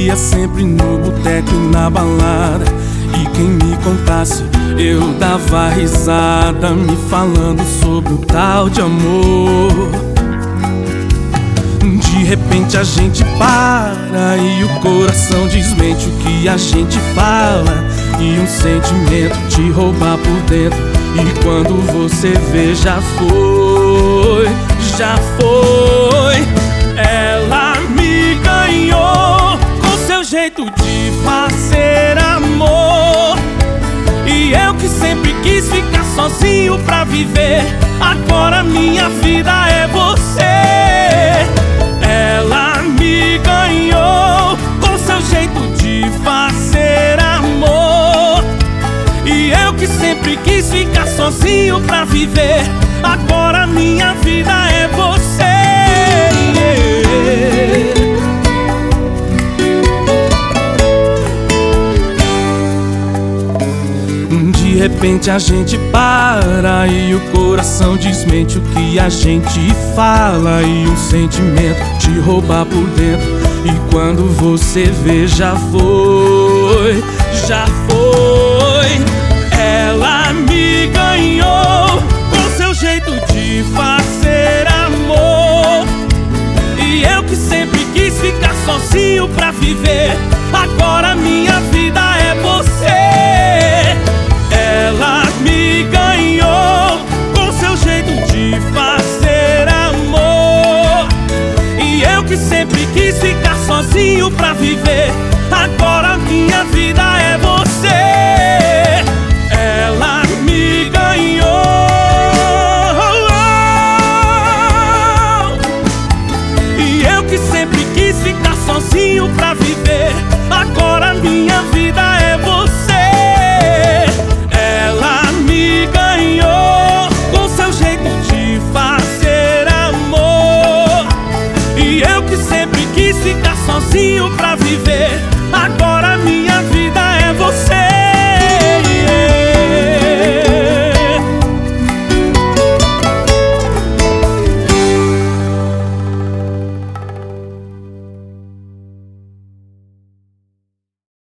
ia sempre no boteco e na balada, e quem me contasse eu dava risada, me falando sobre o tal de amor. De repente a gente para e o coração desmente o que a gente fala, e um sentimento te rouba por dentro, e quando você vê já foi, já foi. Ela me ganhou com seu jeito de fazer amor, e eu que sempre quis ficar sozinho pra viver, agora minha vida é você. Ela me ganhou com seu jeito de fazer amor, e eu que sempre quis ficar sozinho pra viver, agora minha vida é você. De repente a gente para e o coração desmente o que a gente fala, e um sentimento te rouba por dentro, e quando você vê já foi, já foi.